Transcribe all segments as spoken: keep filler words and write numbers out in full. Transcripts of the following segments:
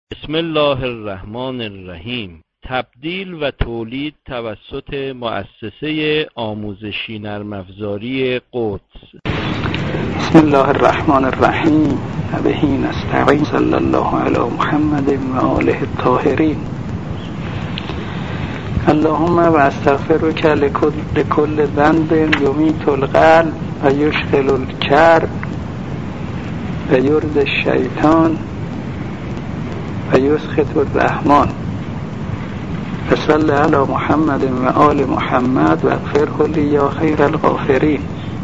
بسم الله الرحمن الرحیم. تبدیل و تولید توسط مؤسسه آموزشی نرم افزاری قدس. بسم الله الرحمن الرحیم. و به نستعین. صلی الله علی محمد و آله الطاهرین. اللهم و استغفرک لکل ذنب یمیت القلب و یشغل الکرب و یرضی الشیطان و یسخط الرحمن. و صلی علی محمد و آل محمد و اغفره لی یا خیر الغافرین.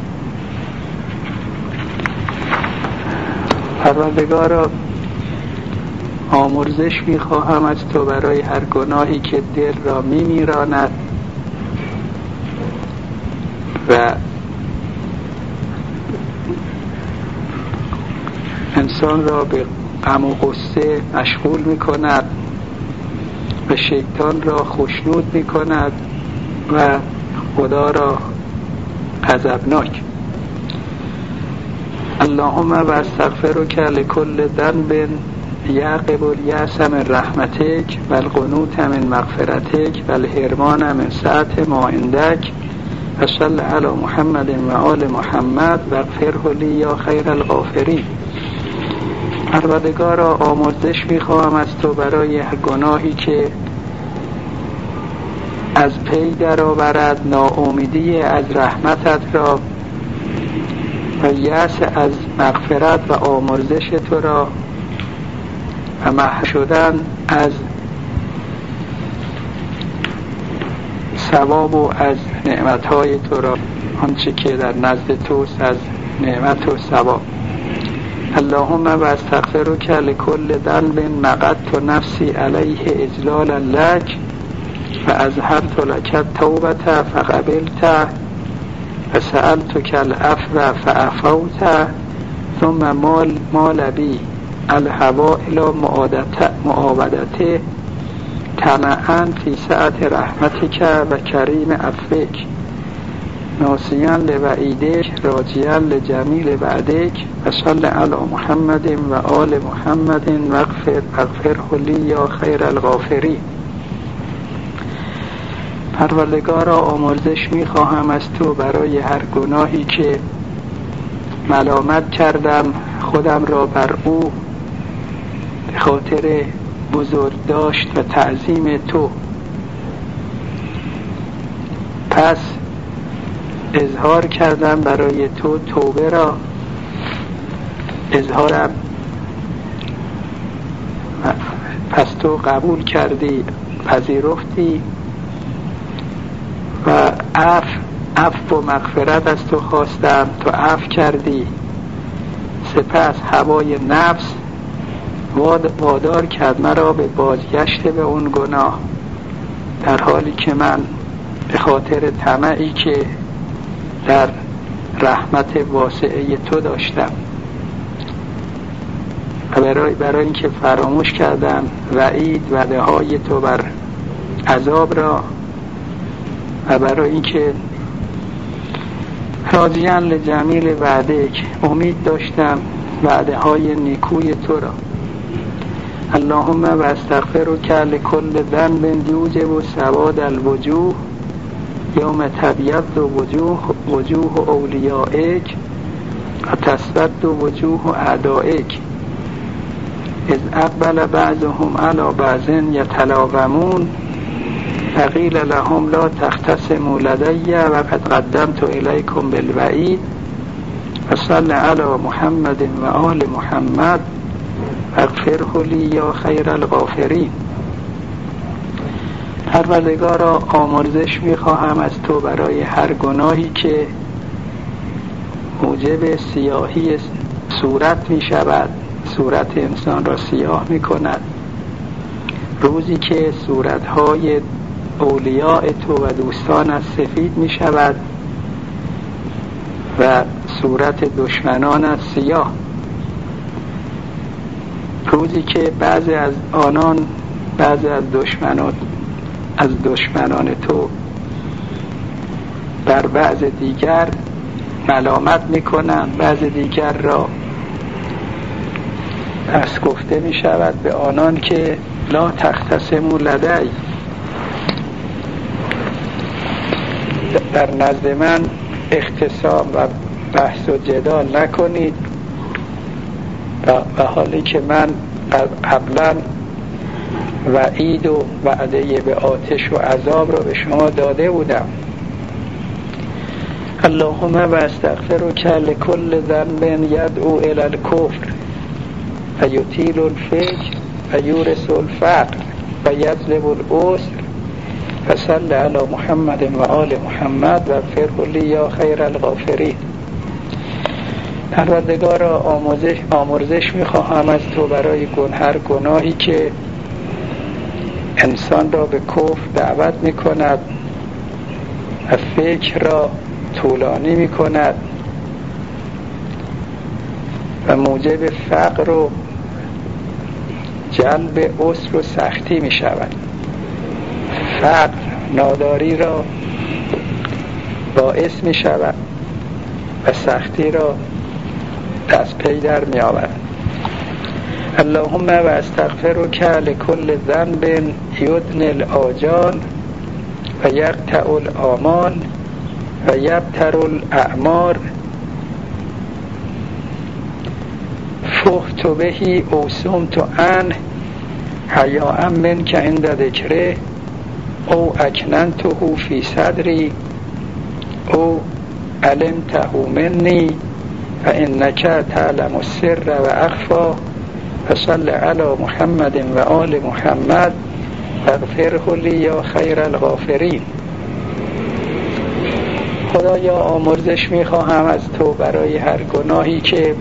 پروردگارا، آمرزش می‌خواهم از تو برای هر گناهی که دل را می‌میراند و انسان را به غم و غصه مشغول می‌کند و شیطان را خوشنود می‌کند و خدا را غضبناک. اللهم و استغفرک لکل ذنب یعقب الیأس من رحمتک و القنوط من مغفرتک و الحرمان من سعة ما عندک و صلی علی محمد و آل محمد و اغفره لی یا خیر الغافرین. پروردگارا، آمرزش می‌خواهم از تو برای هر گناهی که از پی درآورد ناامیدی از رحمتت را و یأس از مغفرت و آمرزش تو را و محو شدن از ثواب و از نعمتهای تو را، آنچه که در نزد توست از نعمت و ثواب. اللهم و استغفرک لکل ذنب مقدت نفسی علیه اجلالا لک و اظهرت لک التوبة فقبلت و سألتک العفو فعفوت ثم مال مال بی الهوا الی معاودته طمعا فی سعة رحمتک و کریم عفوک ناسیا لوعیدک راجیا لجمیل وعدک و صلی علی محمد و آل محمد و اغفره لی یا خیر الغافرین. پروردگارا، آمرزش می‌خواهم از تو برای هر گناهی که ملامت کردم خودم را بر او به خاطر بزرگداشت و تعظیم تو، پس اظهار کردم برای تو توبه را، اظهارم پس تو قبول کردی، پذیرفتی و عفو عفو و مغفرت از تو خواستم، تو عفو کردی. سپس هوای نفس وادار کرد مرا به بازگشت به اون گناه، در حالی که من به خاطر طمعی که در رحمت واسعه تو داشتم و برای, برای اینکه فراموش کردم وعید وعده های تو بر عذاب را و برای اینکه راضیاً لجمیل وعدک امید داشتم وعده های نیکوی تو را. اللهم و استغفرک لکل ذنب یوجب سواد الوجوه یوم تبیض وجوه وجوه اولیائک و تسود وجوه اعدائک اذ اقبل بعضهم علی بعض یتلاومون فقیل لهم لا تختصموا لدی و قد قدمت الیکم بالوعید و صلی علی محمد و آل محمد و اغفره لی یا خیر الغافرین. پروردگارا، آمرزش می‌خواهم از تو برای هر گناهی که موجب سیاهی صورت می‌شود، صورت انسان را سیاه می‌کند، روزی که صورت‌های اولیاء تو و دوستانت سفید می‌شود و صورت دشمنانت سیاه، روزی که بعضی از آنان بعضی از دشمنان از دشمنان تو بر بعض دیگر ملامت میکنند، بعض دیگر را پس گفته می شود به آنان که لا تختصموا لدی، در نزد من اختصام و بحث و جدال نکنید، و حالی که من قبلا وعید و وعده به آتش و عذاب را به شما داده بودم. اللهم و استغفرک لکل ذنب یدعو الی الکفر و یطیل الفکر و یورث الفقر و یجلب العسر فصل علی محمد و آل محمد و اغفره لی یا خیر الغافرین. پروردگارا آموزش آمرزش میخواهم از تو برای هر گناهی که انسان را به کفر دعوت میکند و فکر را طولانی میکند و موجب فقر و جلب عسر و سختی میشود. فقر ناداری را باعث میشود و سختی را دست پی در می آورد. اللهم و استغفرک لکل ذنب یدنی الآجال و یقطع الآمال و یبتر الاعمار فحت به او صمت عنه حیاء منک عند ذکره او اکننته فی صدری او علمته منی و انک تعلم السر و اخفی فصل علی محمد و آل محمد و اغفره لی یا خیر الغافرین. خدایا آمرزش میخواهم از تو برای هر گناهی که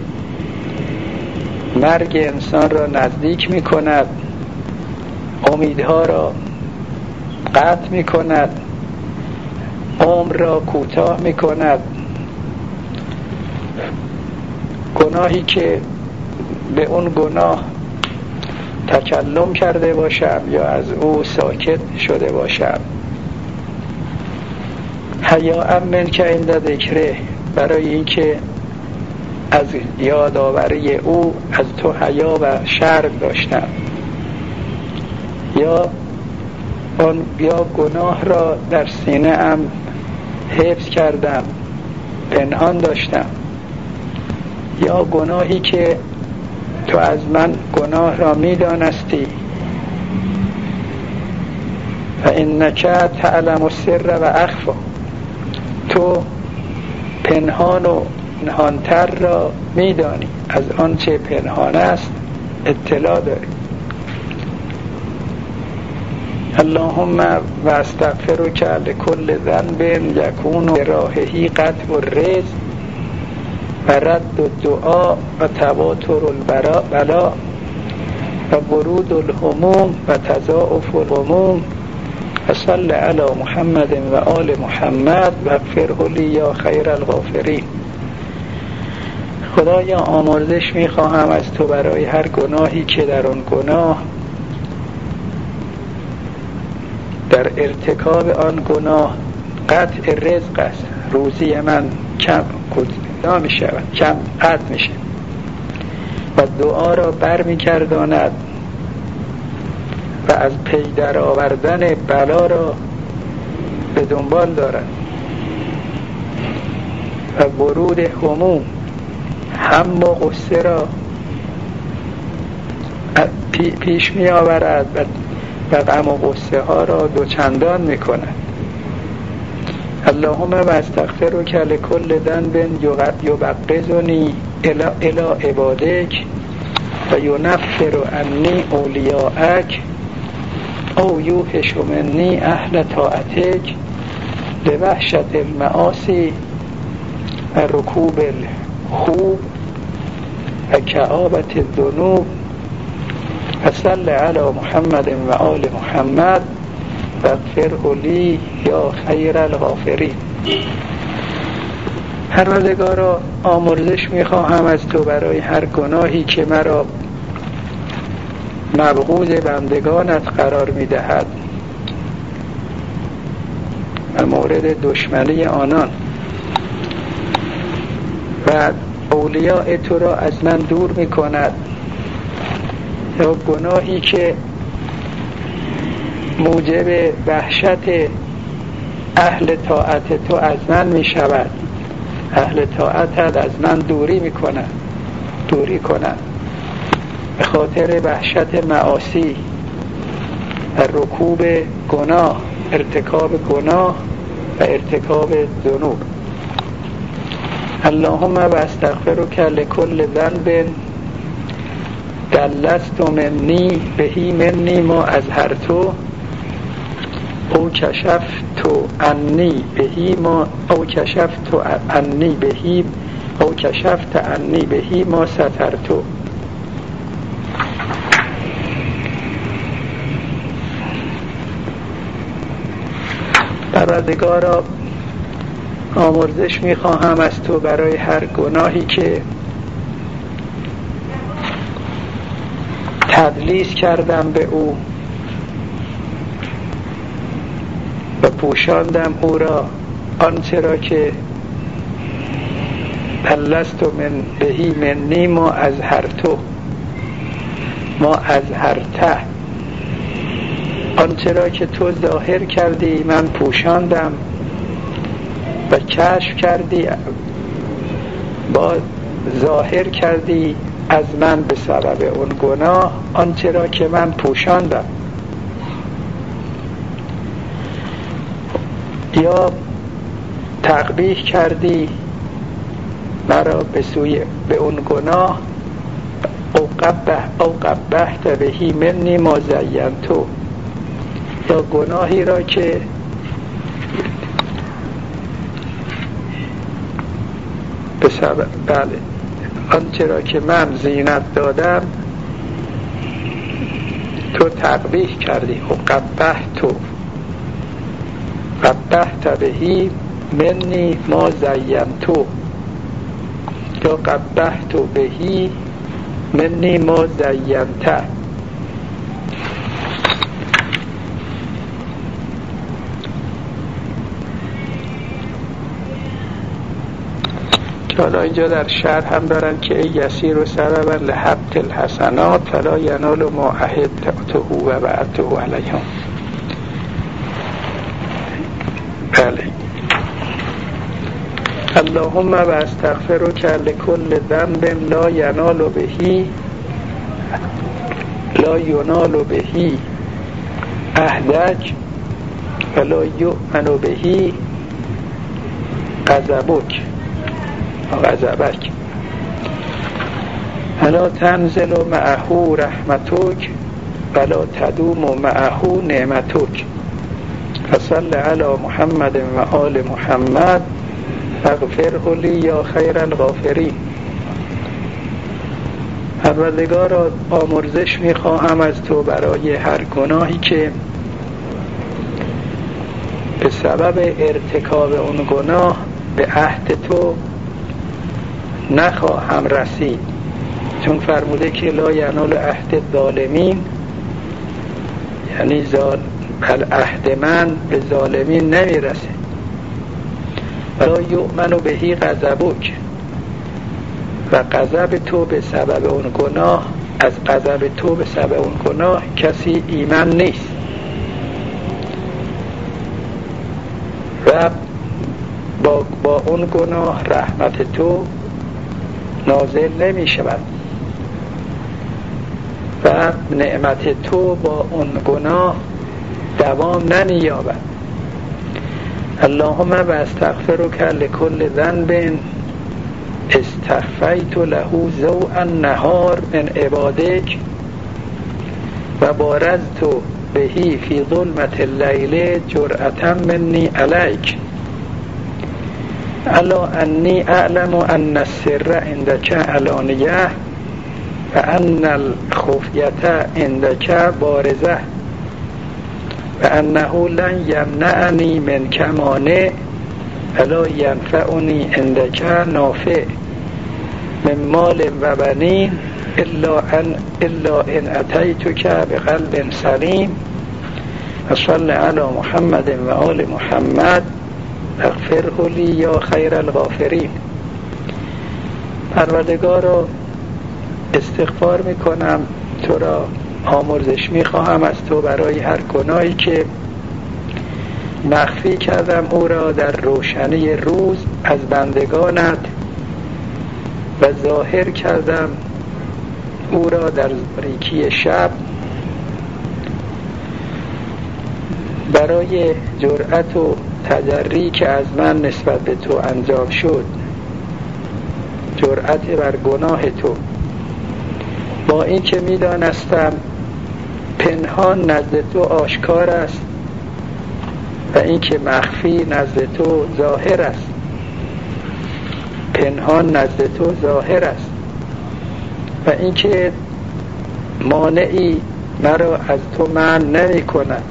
مرگ انسان را نزدیک میکند، امیدها را قطع میکند، عمر را کوتاه میکند، گناهی که به اون گناه تکلم کرده باشم یا از او ساکت شده باشم. حیاء منک عند ذکره، برای اینکه از یادآوری او از تو حیا و شرم داشتم، یا آن یا گناه را در سینه ام حفظ کردم، پنهان داشتم، یا گناهی که تو از من گناه را می دانستی و انک تعلم السر و اخفی، تو پنهان و نهانتر را می دانی، از آنچه پنهان است اطلاع داری. اللهم و استغفرک لکل ذنب یکون براهه قطع الرزق و رد الدعا و تواتر البلا و ورود الهموم و تضاعف الغموم و صل علی محمد و آل محمد و اغفره لی یا خیر الغافرین. خدایا آمرزش میخواهم از تو برای هر گناهی که در آن گناه در ارتکاب آن گناه قطع رزق است، روزی من کم کوتاه می شود، کم قطع می شود و دعا را بر می گرداند و از پی در آوردن بلا را به دنبال دارد و ورود هموم، هم و غصه را پیش می آورد و غم و غصه ها را دوچندان می کند. اللهم و استغفرک لکل ذنب یبغضنی الی عبادک و ینفر عنی اولیاءک او یوحش منی اهل طاعتک لوحشة المعاصی و رکوب الخوب و کآبة الذنوب و صل علی محمد و آل محمد و اغفره لی یا خیر الغافرین. پروردگارا آمرزش میخواهم از تو برای هر گناهی که مرا مبغوض بندگانت قرار میدهد و مورد دشمنی آنان و اولیاء تو را از من دور میکند یا گناهی که موجب وحشت اهل طاعت تو از من می شود، اهل طاعتت از من دوری می کنن دوری کنن به خاطر وحشت معاصی و رکوب گناه، ارتکاب گناه و ارتکاب ذنوب. اللهم و استغفرک لکل ذنب دلست منی بهی منی ما اظهرتو او کشفت عنی بهی ما او کشفت عنی بهی او کشفت عنی بهی ما سترتو. پروردگارا آمرزش میخواهم از تو برای هر گناهی که تدلیس کردم به او و پوشاندم او را، آنچه را که دلست من بهی منی ما اظهرتو ما اظهرته، آنچه را که تو ظاهر کردی من پوشاندم و کشف کردی با ظاهر کردی از من به سبب اون گناه آنچه را که من پوشاندم. یا تقبیح کردی مرا به سوی به اون گناه، او قبح او قبحت بهی منی ما زینتو، یا گناهی را که به سبب بله آنچه را که من زینت دادم تو تقبیح کردی. او قبحتو قبحت بهی منی ما زینتو، یا قبحت بهی منی ما زینته. حالا اینجا در شرح هم دارن که ای یسیر و سببا لحبط الحسنات فلا ینال ما عهدته و وعدته علیهم. بله. اللهم و استغفرک لکل ذنب لا ینال بهی لا ینال بهی عهدک ولا یؤمن بهی غضبک غضبک ولا تنزل معه رحمتک ولا تدوم معه نعمتک. فصل علی محمد و آل محمد اغفره لی یا خیر الغافرین. پروردگارا آمرزش میخواهم از تو برای هر گناهی که به سبب ارتکاب اون گناه به عهد تو نخواهم رسید، چون فرموده که لا ینال عهد الظالمین، یعنی عهد من به ظالمین نمیرسه. ولا یؤمن بهی غضبک، و غضب تو به سبب اون گناه از غضب تو به سبب اون گناه کسی ایمان نیست. و با, با اون گناه رحمت تو نازل نمی شود و نعمت تو با اون گناه دوام نمی یابد. اللهم و استغفرک لکل ذنب استخفیت له ضوء النهار من عبادک و بارزت بهی فی ظلمة اللیل جرأة منی علیک. الا انی اعلم ان السر عندک علانیه و ان الخفیة عندک بارزه و انه لن یمنعنی منک مانع ولا ینفعنی عندک نافع من مال و بنین الا ان الا ان اتیتک بقلب سلیم. و صل علی محمد و آل محمد اغفره لی یا خیر الغافرین. پروردگارا استغفار میکنم تو را آمرزش میخواهم از تو برای هر گناهی که مخفی کردم او را در روشنی روز از بندگانت و ظاهر کردم او را در تاریکی شب. برای جرأت و تجری که از من نسبت به تو انجام شد، جرأت بر گناه تو، با این که می دانستم پنهان نزد تو آشکار است و این که مخفی نزد تو ظاهر است. پنهان نزد تو ظاهر است و این که مانعی مرا از تو منع نمی کند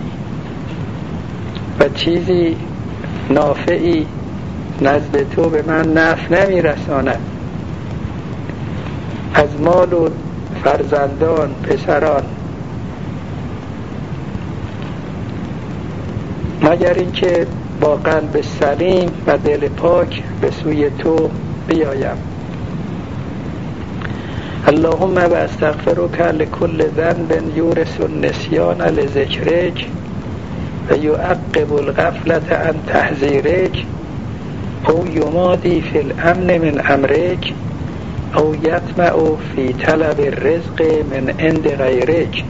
و چیزی نافعی نزد تو به من نفع نمی رساند. از مال و فرزندان، پسران، مگر اینکه با قلب سلیم و دل پاک به سوی تو بیایم. اللهم و استغفرک لکل ذنب یورث النسیان لذکرک و یعقب الغفلة عن تحذیرک او یمادی فی الامن من امرک او یطمع فی طلب الرزق من عند غیرک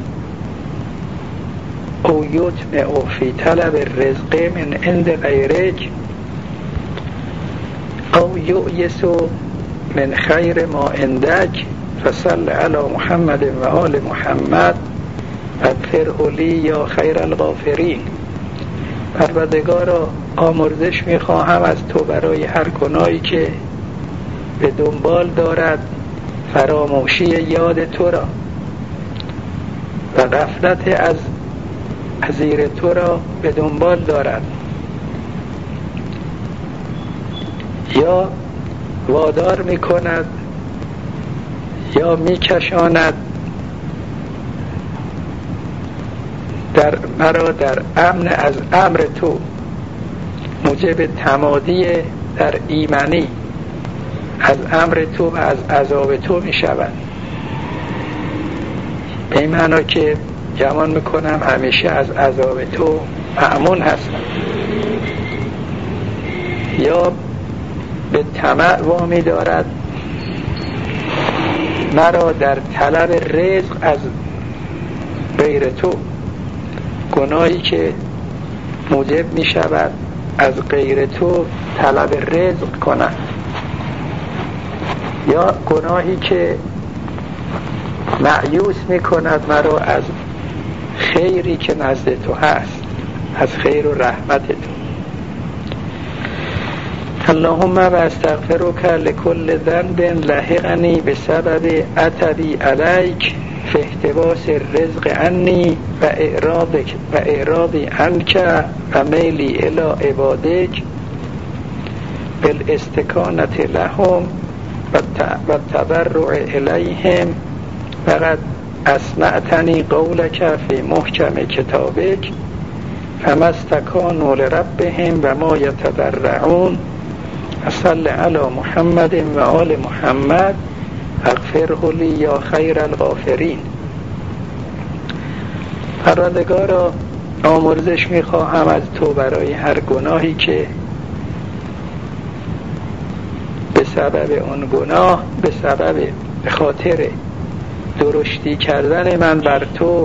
او یطمع فی طلب الرزق من عند غیرک او یؤیس من خیر ما عندک فصل علی محمد و آل محمد اغفره لی یا خیر الغافرین. پروردگارا آمرزش میخواهم از تو برای هر گناهی که به دنبال دارد فراموشی یاد تو را و غفلت از حضور تو را به دنبال دارد، یا وادار میکند یا میکشاند در مرا در امن از امر تو، موجب تمادی در ایمنی از امر تو و از عذاب تو می شود. به این معنا که گمان میکنم همیشه از عذاب تو مأمون هستم، یا به طمع وامی دارد مرا در طلب رزق از غیر تو، گناهی که موجب می شود از غیر تو طلب رزق کنم، یا گناهی که مایوس می کند مرا از خیری که نزد تو هست، از خیر و رحمت تو. اللهم و استغفرک لکل ذنب لحقنی بسبب عتبی علیک فی احتباس الرزق عنی و اعراضک و اعراضی عنک و میلی الی عبادک بالاستکانة لهم و التضرع الیهم فقد اسمعتنی قولک فی محکم کتابک فما استکانوا لربهم و ما یتضرعون صل علی محمد و آل محمد اغفره لی یا خیر الغافرین. پروردگارا آمرزش میخواهم از تو برای هر گناهی که به سبب اون گناه، به سبب به خاطر درشتی کردن من بر تو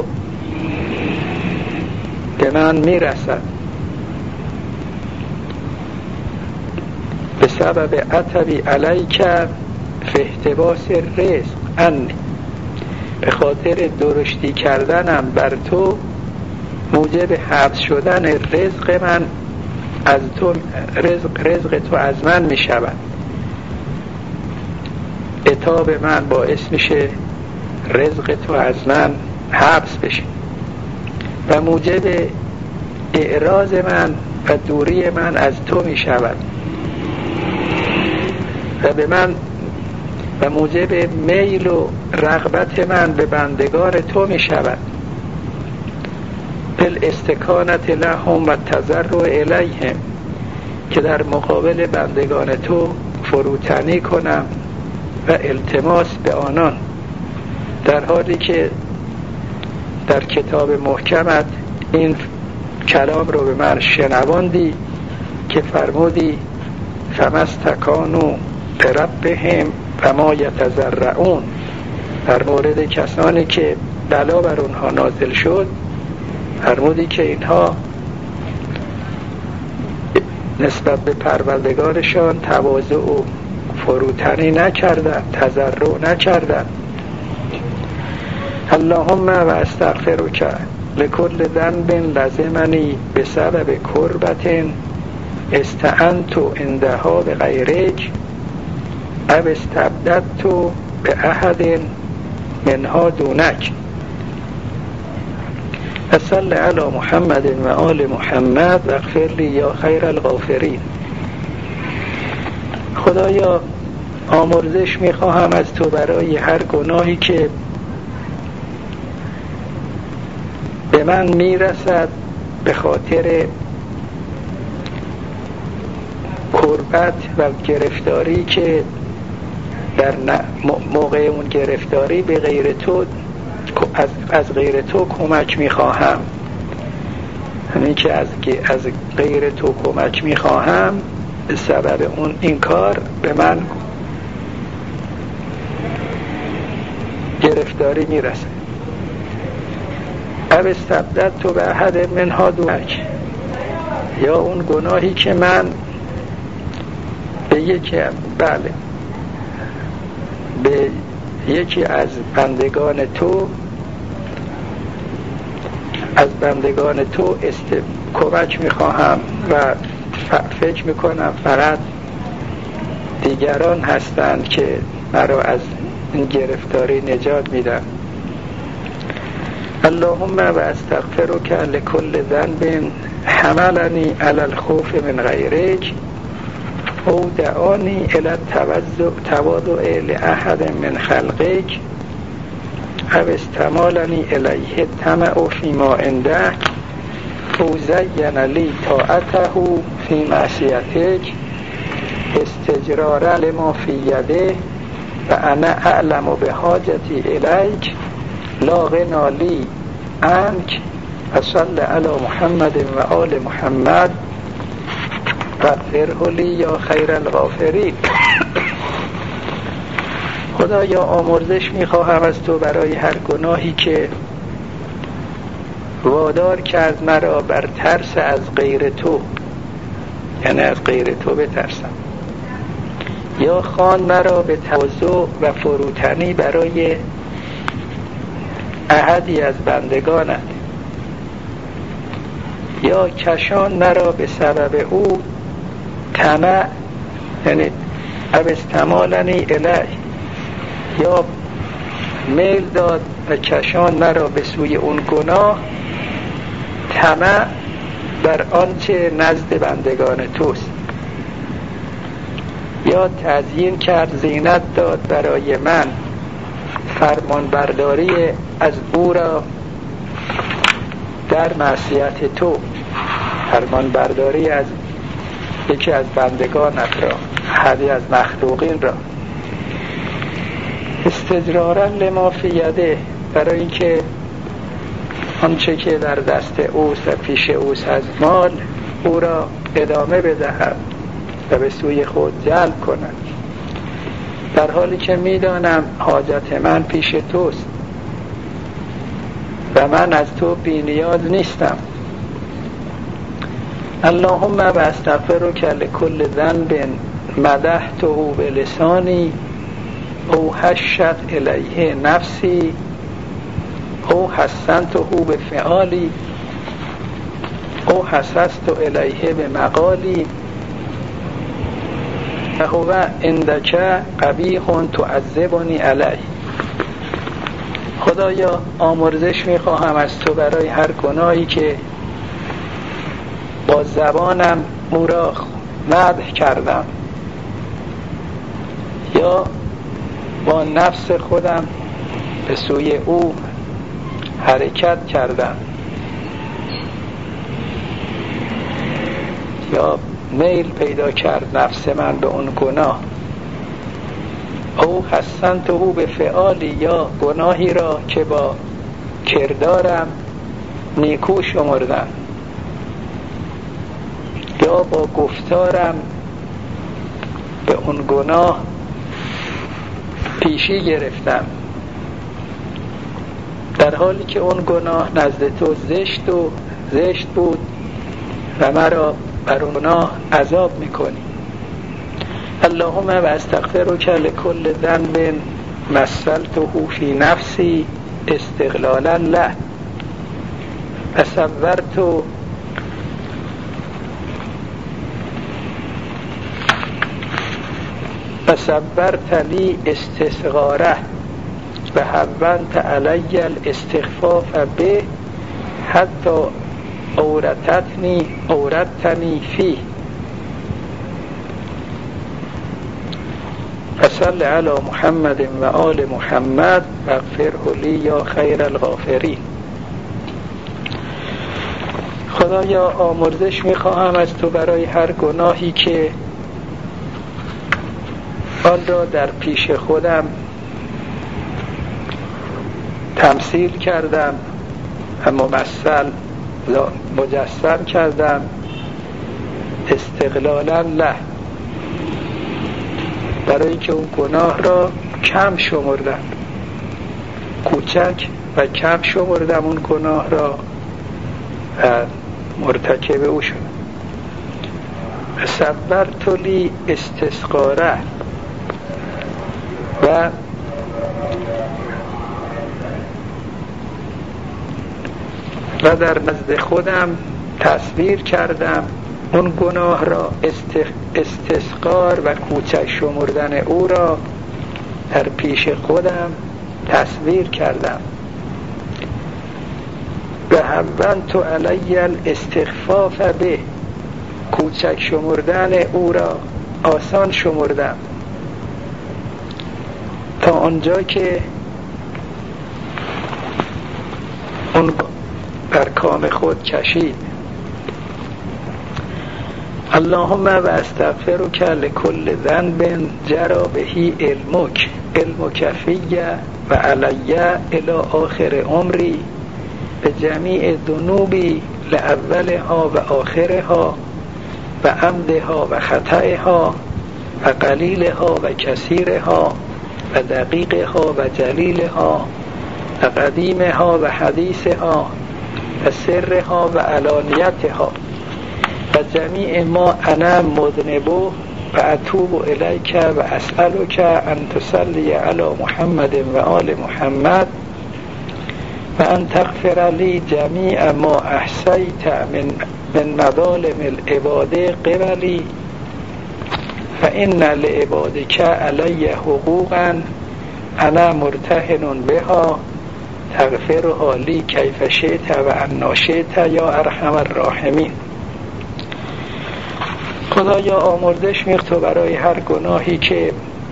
به من میرسد، به سبب عتبی علیک فی احتباس الرزق عنی، به خاطر درشتی کردنم بر تو موجب حبس شدن رزق من از تو، رزق, رزق تو از من می شود، عتاب من باعث میشه رزق تو از من حبس بشه و موجب اعراض من و دوری من از تو می شود و به من و موجب میل و رغبت من به بندگان تو می شود بالاستکانة لهم و التضرع الیهم، که در مقابل بندگان تو فروتنی کنم و التماس به آنان، در حالی که در کتاب محکمت این کلام رو به من شنواندی که فرمودی فمستکانوا بربهم و ما یتضرعون، در مورد کسانی که بلا بر اونها نازل شد فرمودی که اینها نسبت به پروردگارشان تواضع و فروتنی نکردن، تضرع نکردن. اللهم و استغفرک لکل ذنب لزمنی بسبب کربة استعنت عندها بغیرک او استبددت باحد منها دونک. صل علی محمد و آل محمد و اغفر لی یا خیر الغافرین. خدایا آمرزش میخواهم از تو برای هر گناهی که به من میرسد به خاطر کربت و گرفتاری که در موقع اون گرفتاری به غیر تو از, از غیر تو کمک میخواهم. همین که از, از غیر تو کمک میخواهم به سبب اون این کار به من گرفتاری میرسه. او استبددت تو به احد منها دونک، یا اون گناهی که من به یکی بله به یکی از بندگان تو از بندگان تو است کمک میخواهم و فکر میکنم فقط دیگران هستند که مرا از این گرفتاری نجات میدن. اللهم و استغفرک لکل ذنب حملنی علی الخوف من غیرک او دعانی الی التواضع لاحد من خلقک او استمالنی الیه الطمع فیما عندک او زین لی طاعته فی معصیتک استجرارا لما فی یده و انا اعلم بحاجتی الیک لا غنا لی عنک و صل علی محمد و آل محمد و اغفره لی یا خیر الغافرین. خدایا آمرزش میخواهم از تو برای هر گناهی که وادار کرد مرا بر ترس از غیر تو، یعنی از غیر تو بترسم، یا خوان مرا به تواضع و فروتنی برای احدی از بندگانت، یا کشان مرا به سبب او طمع، یعنی او استمالنی الیه، یا میل داد و کشان مرا به سوی اون گناه طمع بر آنچه نزد بندگان توست، یا تزیین کرد زینت داد برای من فرمان برداری از او را در معصیت تو، فرمان برداری از یکی از بندگانت را، حدی از مخلوقین را، استجرارا لما فی یده، برای اینکه آنچه که در دست اوست و پیش اوست از مال او را ادامه بدهم و به سوی خود جلب کنم، در حالی که میدانم حاجت من پیش توست و من از تو بی نیاز نیستم. اللهم و استغفرک لکل ذنب مدحته بلسانی او حشت الیه نفسی او حسنته بفعالی او حسست الیه بمقالی فهو عندک قبیح تعذبنی علیه. خدایا آمرزش میخواهم از تو برای هر گناهی که با زبانم او را مدح کردم یا با نفس خودم به سوی او حرکت کردم یا میل پیدا کرد نفس من به اون گناه، او حسنته به فعالی، یا گناهی را که با کردارم نیکو شمردم یا با گفتارم به اون گناه پیشی گرفتم، در حالی که اون گناه نزد تو زشت و زشت بود و مرا بر اون گناه عذاب میکنی. اللهم و استغفرک لکل ذنب مثلته فی نفسی استقلالا له و صورت و صبرت لی استصغاره و هونت علی الاستخفاف به حتی اورتتنی اورتنی فی فصل علی محمد و آل محمد و اغفره لی یا خیر الغافرین. خدایا آمرزش میخواهم از تو برای هر گناهی که آن را در پیش خودم تمثیل کردم و ممثل مجسم کردم استقلالا له، برای که اون گناه را کم شمردم، کوچک و کم شمردم اون گناه را و مرتکب او شدم. صبرت لی استصغاره و و در نزد خودم تصویر کردم اون گناه را، استصغار و کوچک شمردن او را در پیش خودم تصویر کردم. و هونت علی الاستخفاف به، کوچک شمردن او را آسان شمردم تا آنجا که اون بر کام خود کشید. اللهم و استغفرک لکل ذنب جرى به علمک علمک فی و علی الی آخر عمری به جمیع ذنوبی لأولها و آخرها و عمدها و خطأها و قلیلها و کثیرها و دقیقها و جلیلها و قدیمها و حدیثها و سرها و علانیتها و جمیع ما انا مذنب و اتوب الیک و اسألک ان تصلی علی محمد و آل محمد و ان تغفر لی جمیع ما احصیت من من مظالم العباد قبلی فإن لعبادک علی حقوقا انا مرتهن بها تغفرها لی کیف شئت و انا شئت یا ارحم الراحمین. خدایا آمرزش میخ تو برای هر گناهی که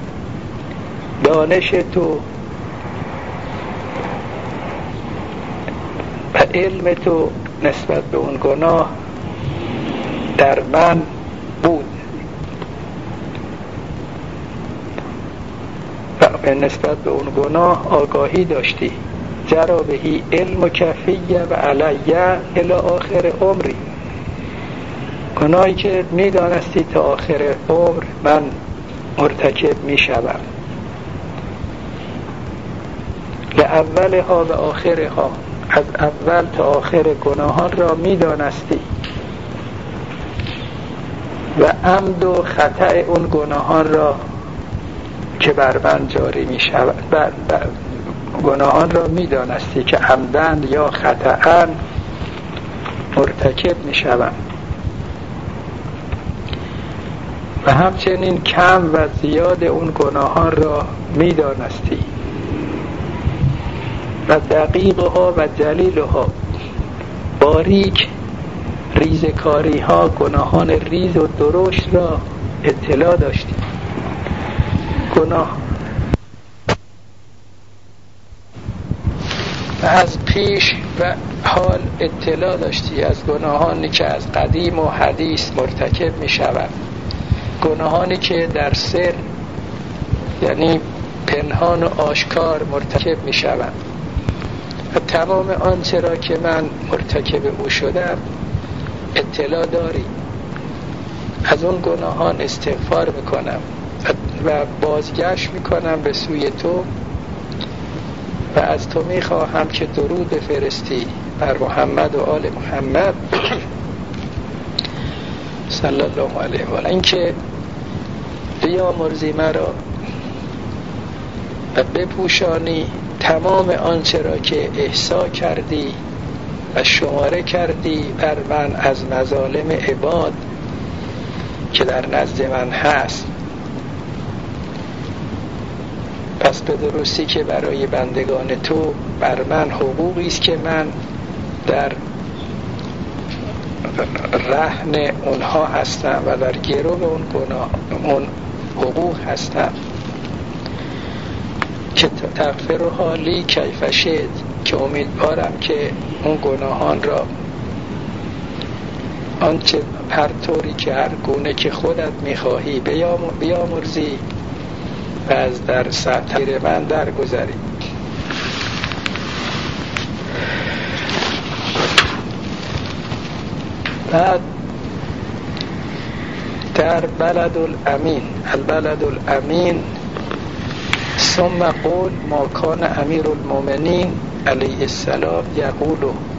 دانش تو و علم تو نسبت به اون گناه در من بود و به نسبت به اون گناه آگاهی داشتی. جرا بهی علم و کفیه و علیه الی آخر عمری، گناهی که میدانستی تا آخر عمر من مرتکب میشوم. لأولها و آخرها، از اول تا آخر گناهان را میدانستی و عمد و خطأ اون گناهان را که بر من جاری می شود، بر بر گناهان را می دانستی که عمدن یا خطأن مرتکب می شوم و همچنین کم و زیاد اون گناهان را می دانستی و دقیقها و جلیلها، باریک ریزکاری ها، گناهان ریز و درشت را اطلاع داشتی. گناه و از پیش و حال اطلاع داشتی از گناهانی که از قدیم و حدیث مرتکب می شود، گناهانی که در سر یعنی پنهان و آشکار مرتکب می شود و تمام آنچه را که من مرتکب او شدم اطلاع داری. از اون گناهان استغفار میکنم و بازگشت میکنم به سوی تو و از تو میخواهم که درود بفرستی بر محمد و آل محمد صلی الله علیه و آله. اینکه بیامرزی مرا و بپوشانی تمام آنچه را که احصا کردی و شماره کردی بر من از مظالم عباد که در نزد من هست. پس به درستی که برای بندگان تو بر من حقوقی است که من در رهن اونها هستم و در گرو اون گناه اون حقوق هستم که تغفر حالی کیف شئت، که امیدوارم که اون گناهان را آنچه هر طوری که هر گونه که خودت میخواهی بیامرزی و از در سطیر من درگذری. بعد در بلد الامین، البلد الامین ثم قول ما کان امیر المؤمنین علیه السلام یقول.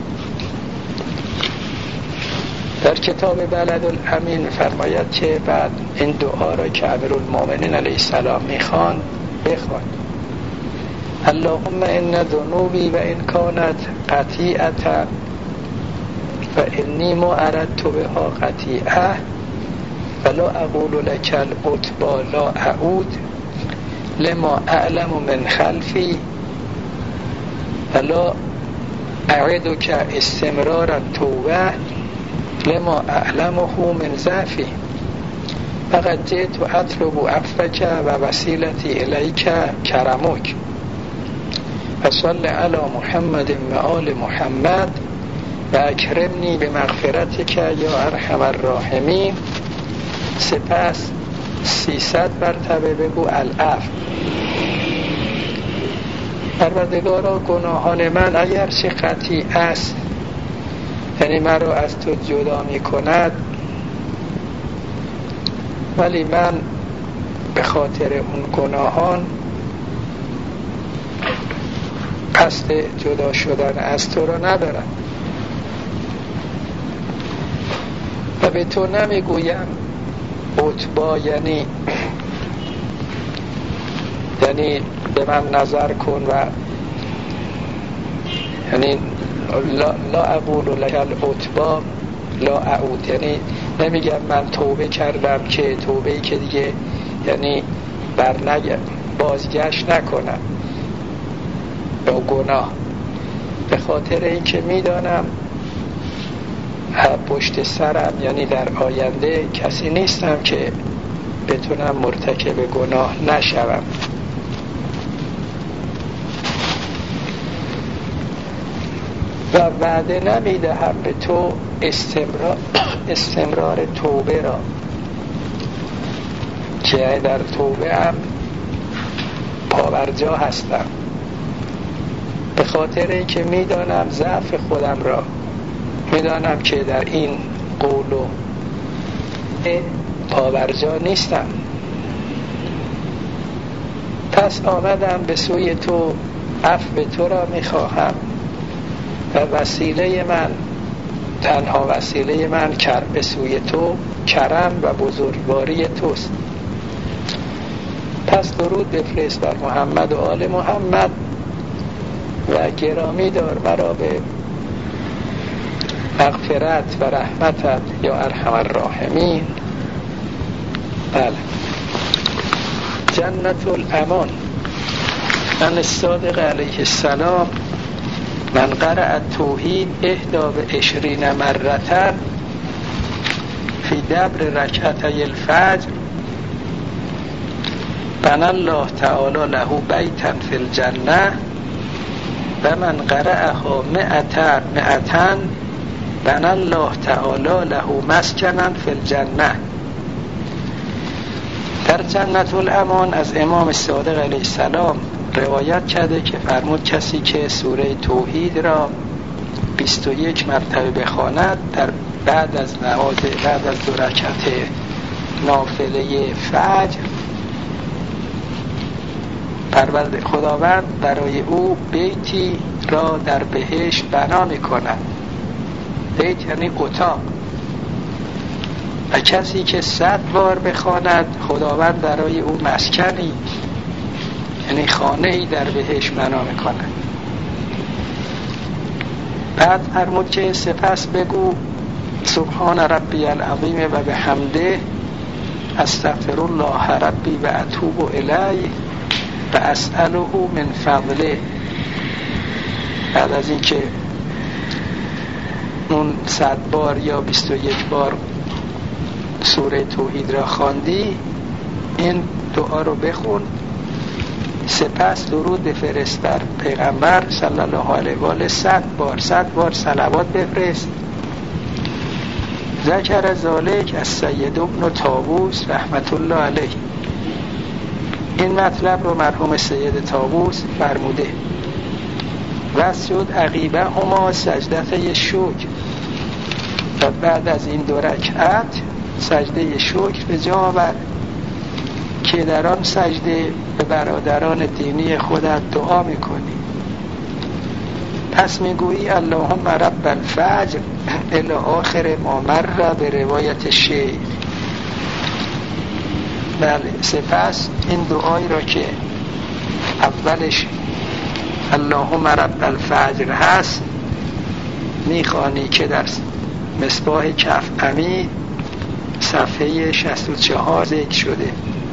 در کتاب بلد الامین فرماید که بعد این دعا را که امیر المؤمنین علیه السلام میخوان بخوان: اللهم ان ذنوبی و ان کانت قطیعة و انی ما اردت بها قطیعة ولا اقول لك العتبى لا اعود لما اعلم من خلفی ولا اعدک استمرار التوبه لما اعلمه من ضعفی فقد جئت اطلب عفوک و وسیلتی الیک کرمک و صل علی محمد و آل محمد و اکرمنی به مغفرتک یا ارحم الراحمین. سپس سیصد مرتبه بگو العفو. پروردگارا گناهان من اگر چه قطعی است، یعنی من را از تو جدا می کند، ولی من به خاطر اون گناهان قصد جدا شدن از تو را ندارم و به تو نمی گویم عتبا، یعنی یعنی به من نظر کن و یعنی لا, لا اقول لك العتبا لا اعود، یعنی نمیگم من توبه کردم که توبه‌ای که دیگه یعنی بر نگم بازگشت نکنم به گناه، به خاطر اینکه میدانم پشت سرم یعنی در آینده کسی نیستم که بتونم مرتکب گناه نشوم. و وعده نمیدهم به تو استمرار, استمرار توبه را، که در توبه هم پاورجا هستم، به خاطر اینکه میدانم ضعف خودم را، میدانم که در این قول و پاورجا نیستم. پس آمدم به سوی تو، عفو تو را میخواهم و وسیله من، تنها وسیله من به سوی تو کرم و بزرگواری توست. پس درود بفرست بر محمد و آل محمد و گرامی دار مرا به مغفرت و رحمتت یا ارحم الراحمین. بله. جنت الامان من الصادق علیه السلام من قرأ التوحید احدا به عشرین مرتن فی دبر رکعتي الفجر بنى الله تعالی له بیتا فی الجنه و من قرأها مئتا مئتا بنى الله تعالی له مسکنا فی الجنه. در جنت الامان از امام صادق علیه السلام روایت کرده که فرمود کسی که سوره توحید را بیست و یک مرتبه بخواند در بعد از نماز بعد از دو رکعت نافله فجر، پرورده خداوند برای او بیتی را در بهشت بنا می‌کند. بیت یعنی اتاق. و کسی که صد بار بخواند خداوند برای او مسکنی یعنی خانه‌ای در بهشت بنا می‌کند. بعد فرمود که سپس بگو سبحان ربی العظیم و بحمده استغفر الله ربی و اتوب الیه و اسأله من فضله. بعد از اینکه اون صد بار یا بیست و یک بار سوره توحید را خواندی، این دعا رو بخون، سپس درود بفرست بر پیغمبر صلی الله علیه و آله صد بار صد بار صلوات بفرست. ذکر ذالک از سید ابن طاووس رحمت الله علیه. این مطلب رو مرحوم سید طاووس فرموده. وسجد عقیبه هما سجدته شکر. و بعد از این دو رکعت سجده شکر به جا آور که در آن سجده به برادران دینی خودت دعا میکنی. پس میگویی اللهم رب الفجر الی آخر ما مر به روایت شیخ. بله، سپس این دعایی را که اولش اللهم رب الفجر هست میخوانی که در مصباح کف امی صفحه شصت و چهار ذکر شده.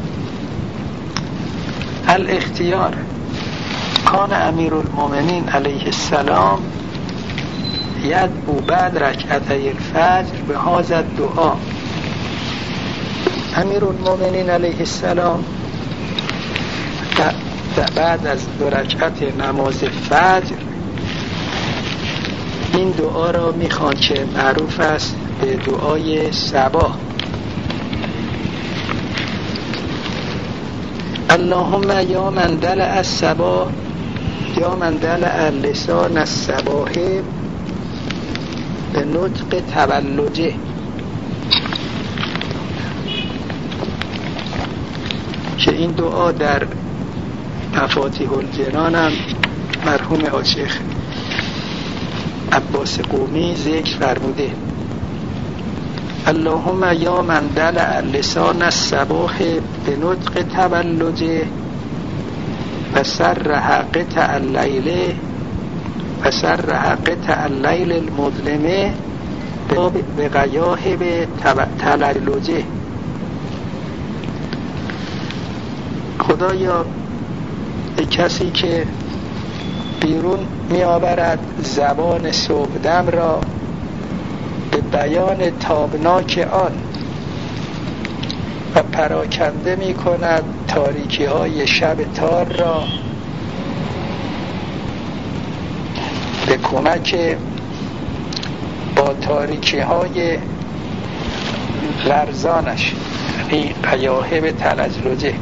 الاختیار کان امیر المؤمنین علیه السلام یدعو بعد رکعتي الفجر به هذا دعا. امیر المؤمنین علیه السلام بعد از دو رکعت نماز فجر این دعا را میخوان که معروف است به دعای صباح. اللهم یا من دلع الصباح یا من دلع لسان الصباح به نطق تولجه. که این دعا در مفاتیح الجنان هم مرحوم آشیخ عباس قومی ذکر فرموده. اللهم یا من دلع لسان الصباح به نطق تولجه و سرح قطع اللیل و سرح قطع اللیل المظلمه به غیاهب تلجه. خدایا کسی که بیرون می آورد زبان صبحدم را به بیان تابناک آن و پراکنده می کند تاریکی های شب تار را به کمک با تاریکی های لرزانش یعنی غیاهب تلجلجه.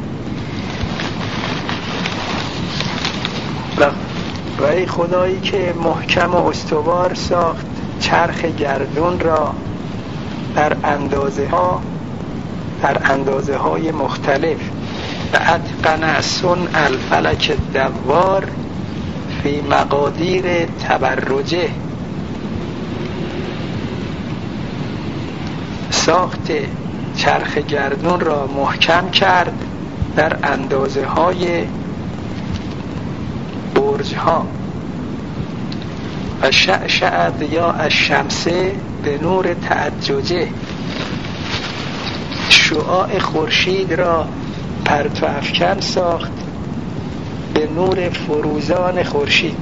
و ای خدایی که محکم و استوار ساخت چرخ گردون را در اندازه ها در اندازه های مختلف و اتقن صنع الفلک دوار فی مقادیر تبرجه. ساخت چرخ گردون را محکم کرد در اندازه های برج ها. و شعشعت یا الشمسه به نور تعججه. شعاع خورشید را پرتو افکن ساخت به نور فروزان خورشید.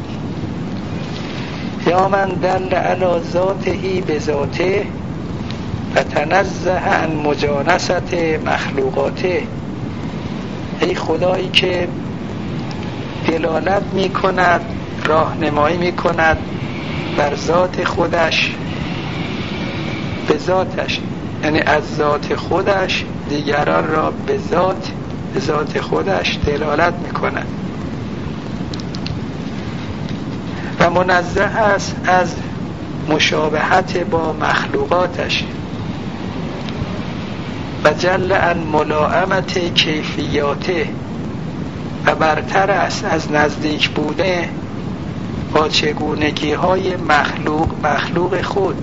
یا من دل علی ذاته به ذاته و تنزه عن مجانست مخلوقاته. ای خدایی که دلالت می کند راهنمایی می کند بر ذات خودش به ذاتش، یعنی از ذات خودش دیگران را به ذات به ذات خودش دلالت می کند. و منزه است از مشابهت با مخلوقاتش و جل عن ملائمت کیفیاته و برتر است از نزدیک بوده با چگونگی های مخلوق مخلوق خود،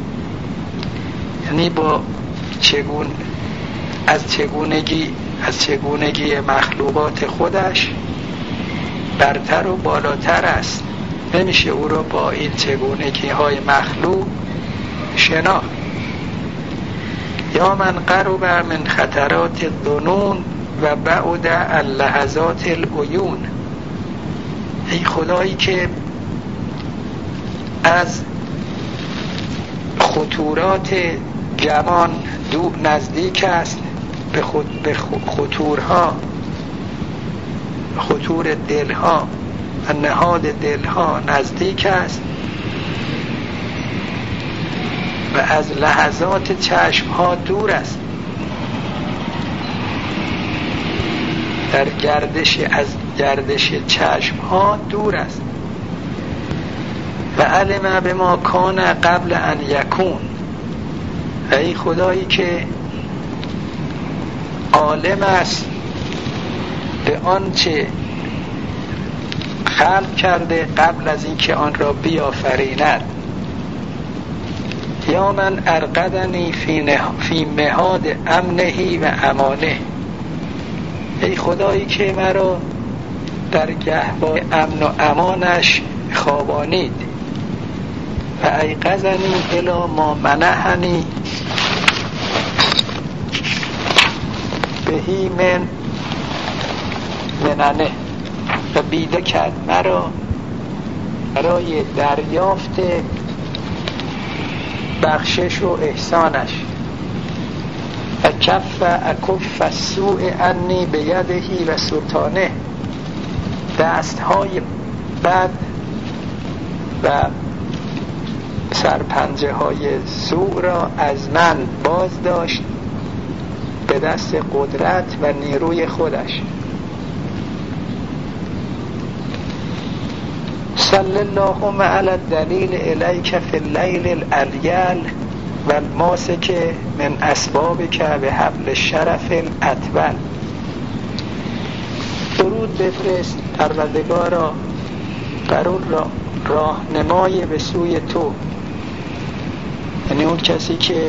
یعنی با چگون از چگونگی از چگونگی مخلوقات خودش برتر و بالاتر است. نمیشه او را با این چگونگی های مخلوق شناخت. یا من قرب من خطرات الظنون و بعد عن لحظات العیون، ای خدایی که از خطورات گمان دو نزدیک است به, خود به خطورها خطور دلها و نهاد دلها نزدیک است و از لحظات چشمها دور است. در گردش از گردش چشمها دور است. و علم بما کان قبل ان یکون، ای خدایی که عالم است به آنچه خلق کرده قبل از اینکه آن را بیافریند. یا من ارقدنی فی, فی مهاد امنهی و امانه، ای خدایی که مرا در گهواره امن و امانش خوابانید. و ایقظنی الی ما منحنی بهی من مننه، و بیده کرد مرا برای دریافت بخشش و احسانش. و کف اکف السوء عنی بیدهی و سلطانه، دستهای بد و سرپنجه های سوء را از من باز داشت به دست قدرت و نیروی خودش. صلی اللهم علی الدلیل الیک فی اللیل الالیل و الماسک من اسبابک به حبل الشرف الاطول. درود بفرست پروردگارا بر اون را راهنمای به سوی تو، یعنی اون کسی که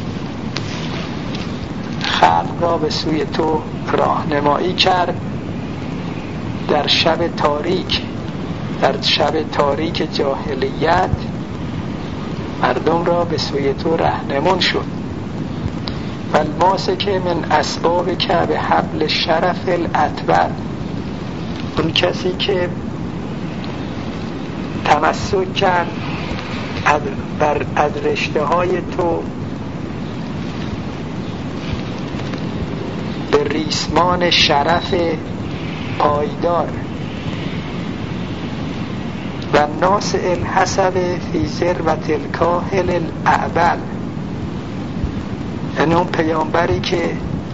خلق را به سوی تو راهنمایی کرد در شب تاریک در شب تاریک جاهلیت مردم را به سوی تو رهنمون شد. و الماسک من اسبابک به حبل شرف الاطول، اون کسی که تمسک کرد بر از رشته های تو به ریسمان شرف پایدار. و ناس الحسب فی ذروة الکاهل الاعبل، یعنی اون پیامبری که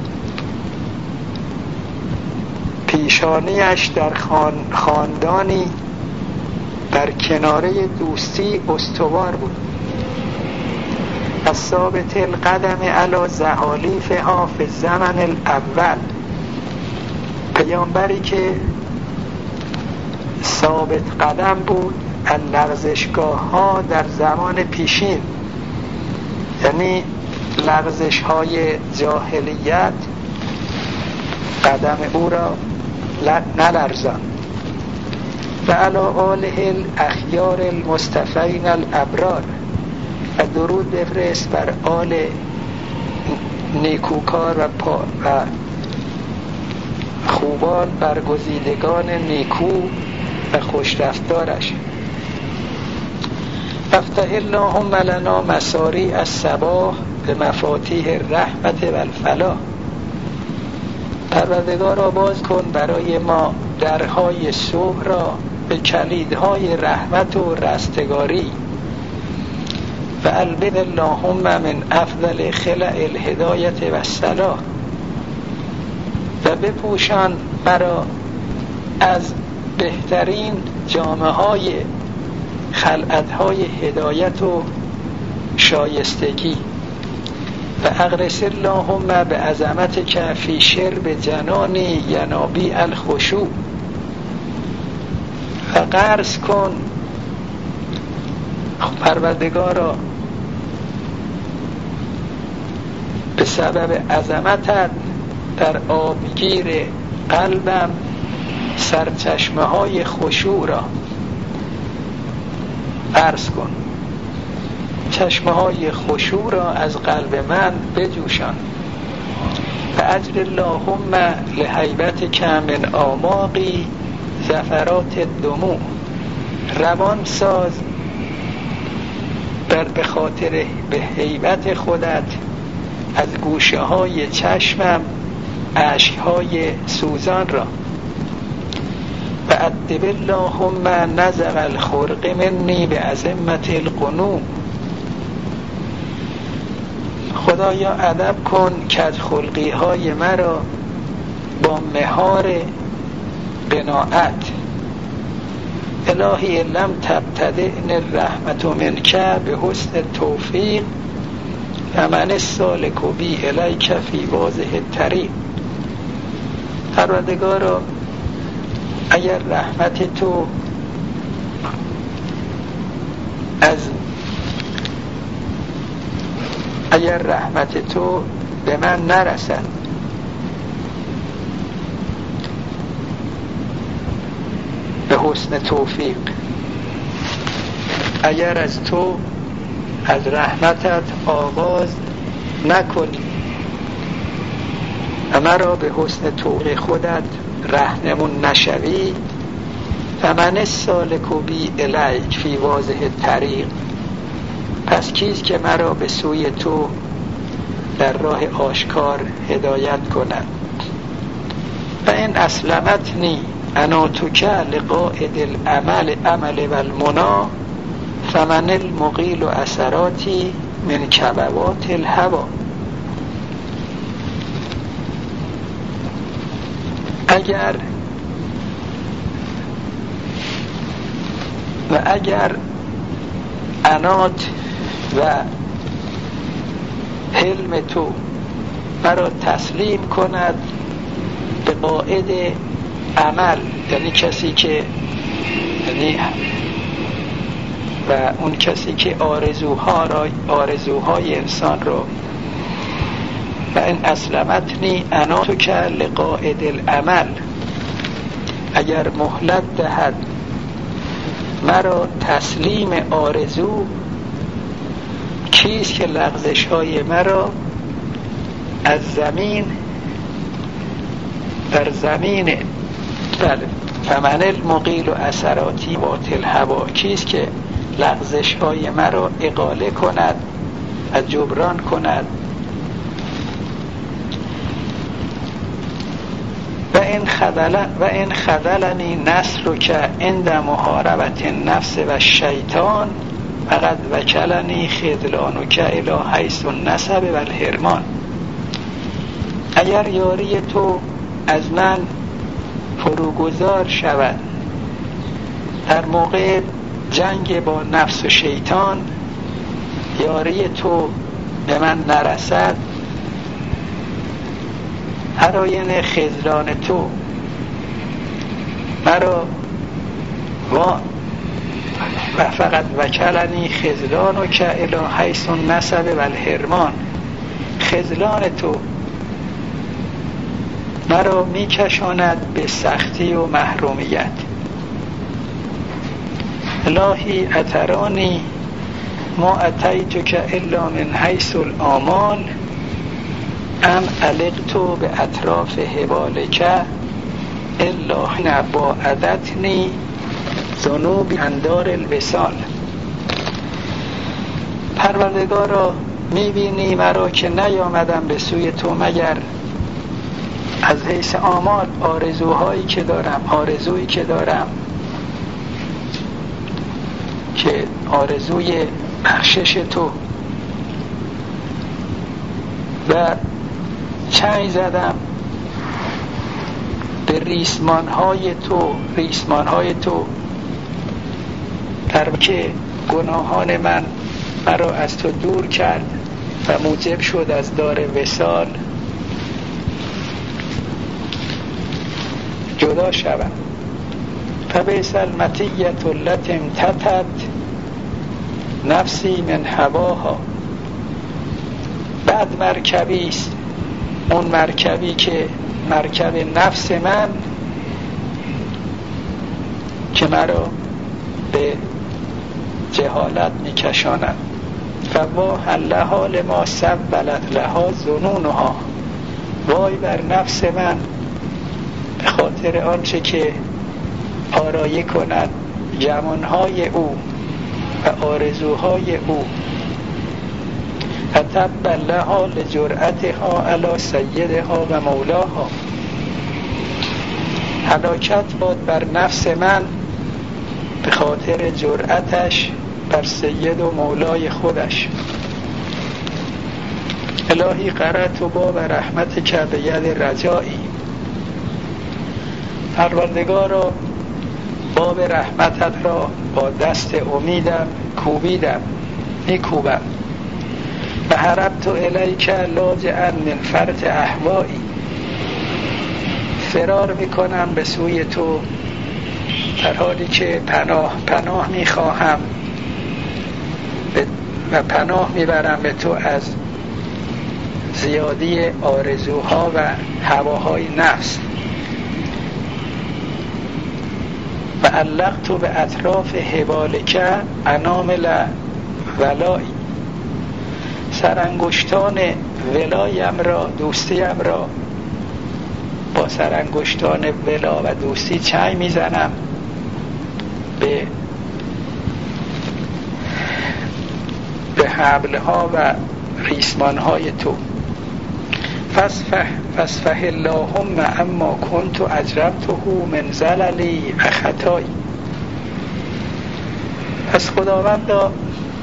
پیشانیش در خان خاندانی در کناره دوستی استوار بود. ثابت القدم علی زحالیفها فی الزمن الاول، پیامبری که ثابت قدم بود از لغزشگاه ها در زمان پیشین، یعنی لغزش های جاهلیت قدم او را نلرزان. و علی آله الاخیار المصطفین الابرار، و درود بفرست بر آل نیکوکار و, پا و خوبان برگزیدگان نیکو و خوشرفتارش. افتح اللهم لنا مساری الصباح به مفاتیح الرحمت و الفلاح، پروردگارا باز کن برای ما درهای صبح را به کلیدهای رحمت و رستگاری. و البد اللهم من افضل خلع الهدایت و الصلاح، و بپوشان مرا از بهترین جامه های خلعتهای هدایت و شایستگی. و اغرس اللهم به عظمتک فی شرب جنانی ینابیع الخشوع. و غرس کن پروردگارا به سبب عظمتت در آبگیر قلبم سرچشمه های خشوع را غرس کن، چشمه های خشوع را از قلب من بجوشان. و اجر اللهم لهیبتک من آماقی زفرات الدموع. روان ساز در به خاطر به هیبت خودت از گوشه های چشمم اشک های سوزان را. و ادب اللهم نزغ الخرق منی به عظمت القنوع. خدایا ادب کن که از خلقی های مرا با مهار قناعت. الهی لم تبتدئن الرحمت منک به حسن توفیق و من السالک بی الیک فی واضح الطریق. پروردگارا اگر رحمت تو از اگر رحمت تو به من نرسد، به حسن توفیق، اگر از تو از رحمتت آغاز نکنی و مرا به حسن توفیق خودت رهنمون نشوی، فمن السالک بی الیک فی واضح الطریق. پس کیست که مرا به سوی تو در راه آشکار هدایت کند؟ و این اسلمتنی اناتک لقائد العمل عمل و المنا فمن المقیل اثراتی من کبوات الهوا. اگر و اگر عنات و حلم تو مرا تسلیم کند به قائد عمل، یعنی کسی که یعنی و اون کسی که آرزوها را آرزوهای انسان را، و این اسلمتنی اناتک لقائد العمل، اگر مهلت دهد مرا تسلیم آرزو، کیست که لغزش های مرا از زمین در زمین بله فمن المقیل و اثراتی وات الهوا، کیست که لغزش های مرا اقاله کند و جبران کند. و این خذل و این خذلنی نصرک عند محاربت النفس و الشیطان فقد وکلنی خذلانک الی حیث النسب و الحرمان. اگر یاری تو از من فروگذار شود در موقع جنگ با نفس و شیطان، یاری تو به من نرسد، هر آینه خذلان تو مرا و و فقط وکلنی خذلانک الی حیث النسب و الحرمان. خذلان تو مرا میکشاند به سختی و محرومیت. الهی اترانی ما اتیتک الا من حیث الآمال ام علقت به اطراف حبالک الا نباعدتنی ذنوب اندار الوصال. پروردگارا میبینی مرا که نیامدم به سوی تو مگر از حیث آمال، آرزوهایی که دارم آرزویی که دارم که آرزوی بخشش تو، و چنگ زدم به ریسمانهای تو ریسمانهای تو در که گناهان من مرا از تو دور کرد و موجب شد از دار وصال جدا شوم. فبئس المطیة التی امتطت نفسی من هواها. بعد مرکبی است، اون مرکبی که مرکب نفس من که مرا به جهالت میکشاند. فواها لها لما سولت لها ظنونها. وای بر نفس من به خاطر آنچه که آرایی کند گمانهای او و آرزوهای او. تبا لها لجرأتها علی سیدها و مولاها. هلاکت باد بر نفس من به خاطر جرأتش بر سید و مولای خودش. الهی قرأت باب رحمتک بید رجایی. پروردگارا باب رحمتت را با دست امیدم کوبیدم میکوبم. و هربت الیک لاجئا من فرط اهوایی. فرار میکنم به سوی تو در حالی که پناه پناه میخواهم و پناه میبرم به تو از زیادی آرزوها و هواهای نفس. و علقت به اطراف حبالک انامل ولایی. سرانگشتان ولایم را دوستیم را با سرانگشتان ولا و دوستی چنگ میزنم به به حبلها و ریسمانهای تو. فاصفح فاصفح اللهم اما کنت اجرمته من زللی و خطایی. پس خداوندا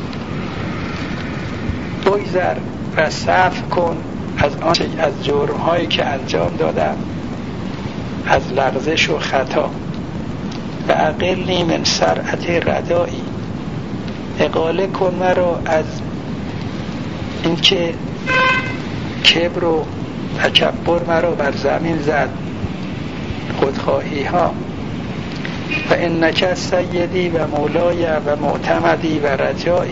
بگذر و عفو کن از آنچه از جرم‌هایی که انجام دادم، از لغزش و خطا. و اقلنی من سرعت ردایی. اقاله کن مرا از اینکه کبر و تکبر مرا بر زمین زد، خودخواهی ها. و انک سیدی و مولای و معتمدی و رجایی.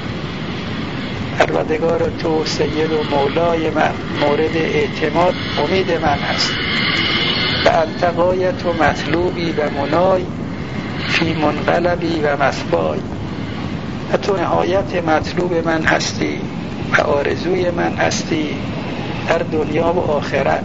پروردگار تو سید و مولای من، مورد اعتماد امید من هست. و انت غایت و مطلوبی و منای فی منقلبی و مثوای. و تو نهایت مطلوب من هستی و آرزوی من هستی در دنیا و آخرت.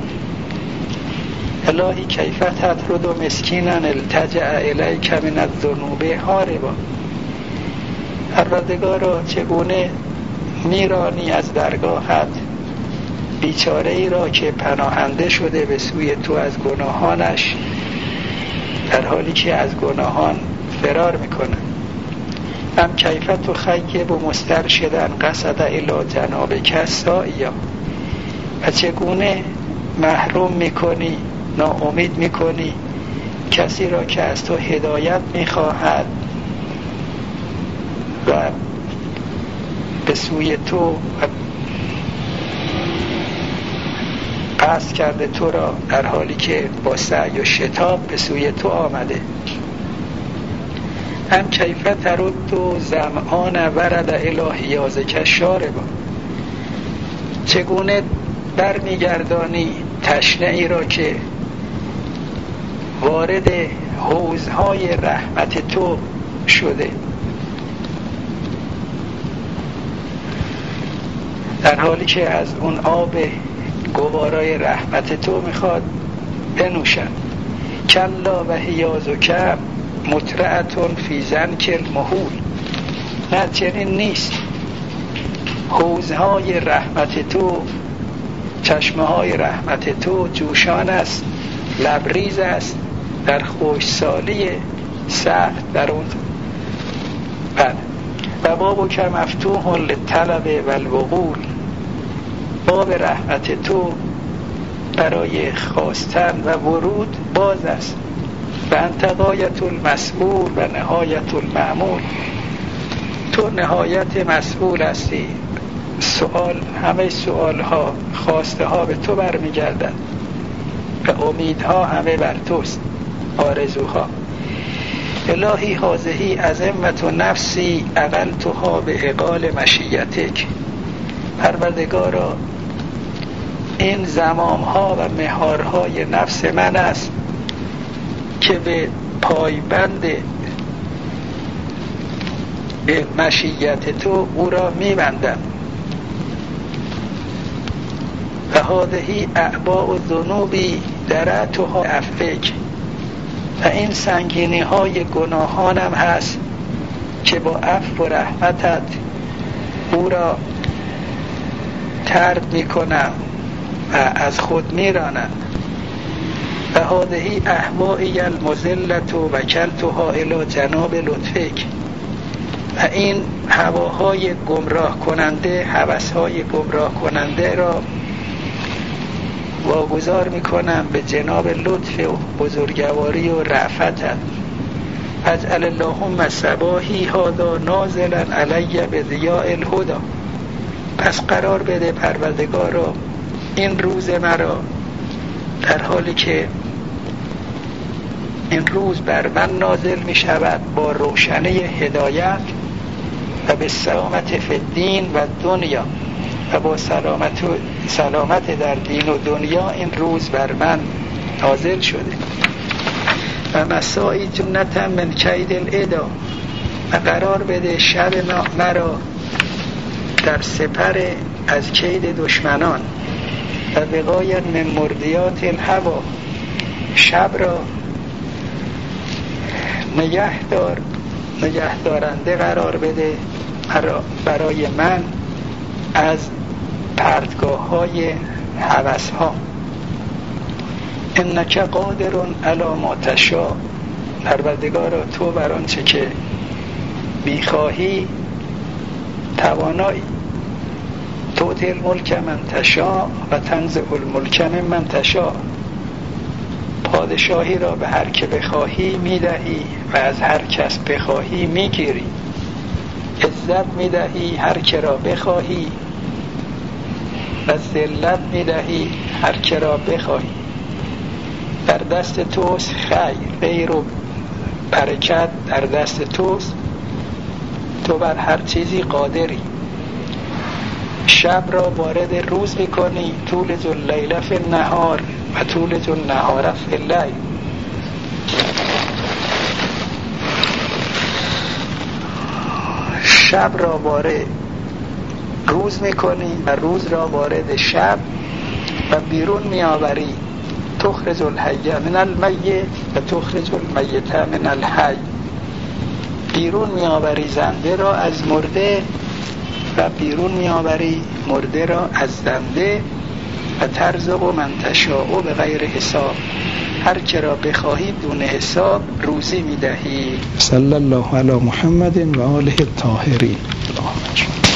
الهی کیف تطرد مسکینا التجأ الیک من الذنوب هاربا. پروردگارا چگونه میرانی از درگاهت بیچاره ای را که پناهنده شده به سوی تو از گناهانش، در حالی که از گناهان فرار میکنه. ام کیف تخیب و مسترشدا قصد الی جنابک سائیا. و چگونه محروم میکنی، ناامید میکنی کسی را که از تو هدایت میخواهد و به سوی تو قصد کرده تو را، در حالی که با سعی و شتاب به سوی تو آمده. هم کیف ترد و زمعان ورد الی حیاضک شاربا. چگونه برمیگردانی تشنه ای را که وارد حوضهای رحمت تو شده، در حالی که از اون آب گوارای رحمت تو میخواد بنوشن. کلا و حیاضک مترعتون فی زنک المهول. نه چنین نیست. حوضهای رحمت تو، چشمه های رحمت تو جوشان است، لبریز است در خوشسالی سخت در اون. بله. و بابو که مفتوح للطلب و الوقول. باب رحمت تو برای خواستن و ورود باز است. و انت غایت المسئول و نهایت المأمول. تو نهایت مسئول هستی. سوال، همه سوال ها، خواسته ها به تو برمیگردند و امیدها همه بر توست، آرزوها. الهی هذه عظمت و نفسی اقلتها به اقال مشیتک. پروردگارا این زمام ها و مهارهای نفس من است که به پایبند مشیت تو او را میبندم. و هذه اعباء الذنوبی درعتها عفوک. و این سنگینی های گناهانم هست که با عفو و رحمتت او را طرد میکنم و از خود میرانم. و هذه اهوایی المضلة و وکلتها الی جناب لطفک. و این هواهای گمراه کننده، هوسهای گمراه کننده را واگذار میکنم به جناب لطف و بزرگواری و رأفتت. اجعل اللهم صباحی هذا نازلا علی بضیاء الهدی. پس قرار بده پروردگارا این روز مرا در حالی که این روز بر من نازل می شود با روشنی هدایت و به سلامت فی الدین و دنیا و با سلامت, و سلامت در دین و دنیا این روز بر من نازل شده. و مساعی جنتا من کید الادا. و قرار بده شب مرا در سپر از کید دشمنان. و وقایت من مردیات الهوا. شب را نگهدار نگهدارنده قرار بده برای من از پرتگاه های هوس ها. انک قادر علی ما تشاء. پروردگارا تو بر آنچه که میخواهی توانایی. تؤتی الملک من تشاء و تنزع الملک ممن تشاء. پادشاهی را به هر که بخواهی میدهی و از هر کس بخواهی میگیری. عزت میدهی هر که را بخواهی و ذلت میدهی هر که را بخواهی. در دست توست خیر، خیر و برکت در دست توست. تو بر هر چیزی قادری. شب را وارد روز میکنی. تولج اللیل فی النهار و تولج النهار فی اللیل. شب را وارد روز میکنی و روز را وارد شب و بیرون میآوری. تخرج الحی من المیت و تخرج المیت من الحی. بیرون میآوری زنده را از مرده و بیرون میآوری مرده را از زنده. و ترزق من تشاء به غیر حساب. هر که را بخواهی دون حساب روزی میدهی. صلی الله علی محمد و آله الطاهرین.